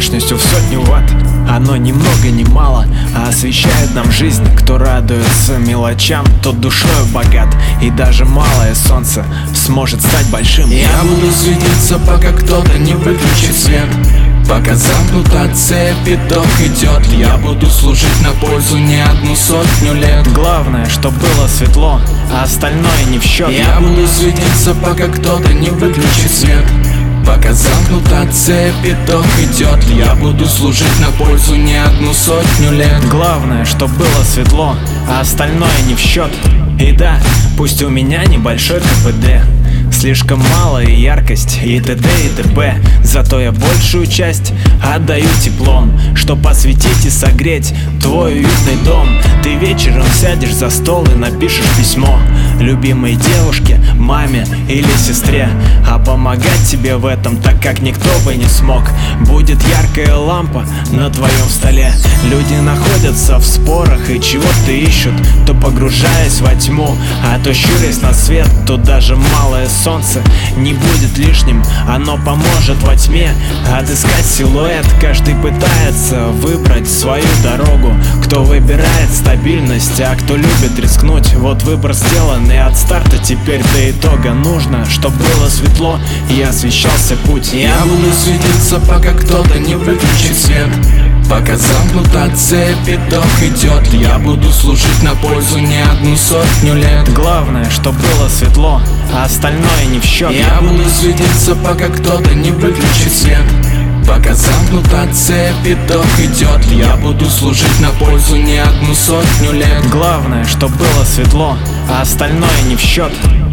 мощностью в 100 ватт. Оно ни много ни мало, а освещает нам жизнь. Кто радуется мелочам, тот душою богат. И даже малое солнце сможет стать большим. Я буду светиться, пока кто-то не выключит свет. Пока замкнута цепь, итог идет. Я буду служить на пользу не 100 лет. Главное, чтоб было светло, а остальное не в счет. Я буду светиться, пока кто-то не выключит свет. Пока замкнута цепь, итог идет. Я буду служить на пользу не 100 лет. Главное, чтоб было светло, а остальное не в счет. И да, пусть у меня небольшой КПД, слишком мало и яркость, и т.д. и т.п. Зато я большую часть отдаю теплом, чтоб осветить и согреть твой уютный дом. Ты вечером сядешь за стол и напишешь письмо любимой девушке, маме или сестре. А помогать тебе в этом, так как никто бы не смог, будет яркая лампа на твоем столе. Люди находятся в спорах и чего-то ищут, то погружаясь во тьму, а то щурясь на свет. То даже малое солнце не будет лишним, оно поможет во тьме отыскать силуэт. Каждый пытается выбрать свою дорогу, кто выбирает стабильность, а кто любит рискнуть. Вот выбор сделан, и от старта теперь до итога нужно, чтоб было светло и освещался путь. Я буду светиться, пока кто-то не выключит свет. Пока замкнута цепь, итог идет. Я буду служить на пользу не 100 лет. Главное, чтоб было светло, а остальное не в счет. Я буду светиться, пока кто-то не выключит свет. Пока замкнута цепь, итог идет. Я буду служить на пользу не 100 лет. Главное, чтоб было светло, а остальное не в счет.